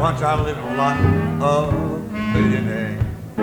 Once I lived a life of a millionaire.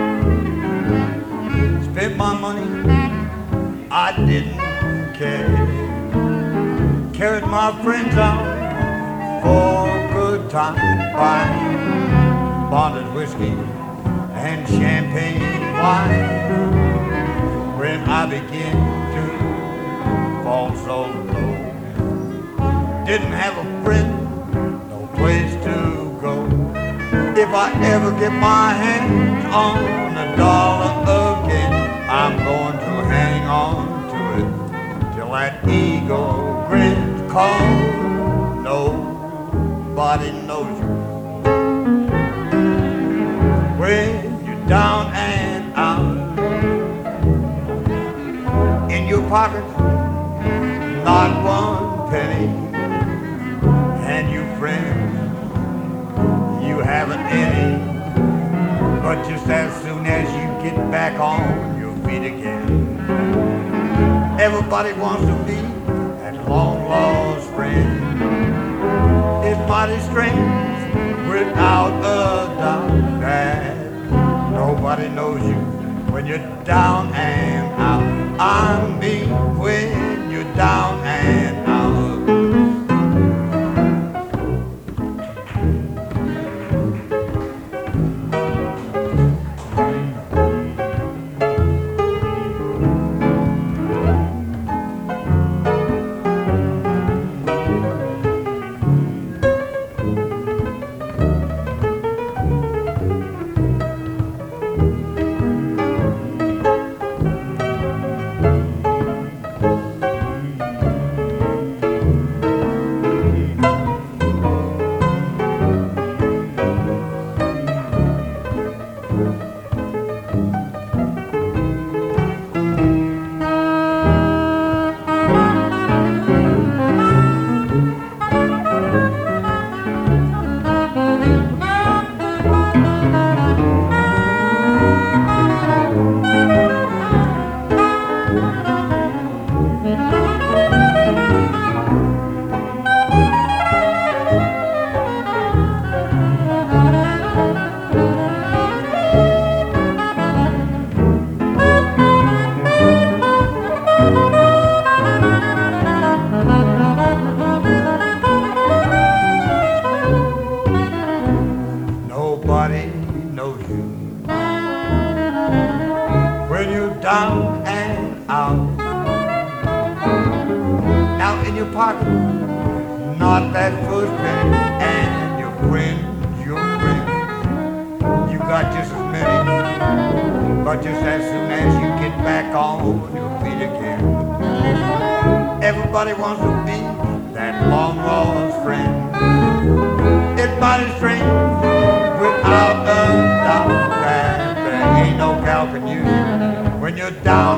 Spent my money, I didn't care. Carried my friends out for a good time, buying bonded whiskey and champagne wine. When I began to fall so low, didn't have a friend, no place to go. If I ever get my hands on $1 again, I'm going to hang on to it till that eagle grins. 'Cause nobody knows you when you're down and out. In your pocket, not one penny, and your friends, you haven't any. But just as soon as you get back on your feet again, everybody wants to be that long-lost friend. It's mighty strange, without a doubt, that nobody knows you when you're down and out. I mean, when you're down and out. Nobody knows you when you're down and out. Now in your pocket, not that first penny, and your friends, you got just as many. But just as soon as you get back on your feet again, everybody wants to be that long-lost friend. It's mighty strange, without a doubt, that there ain't no gal can use when you're down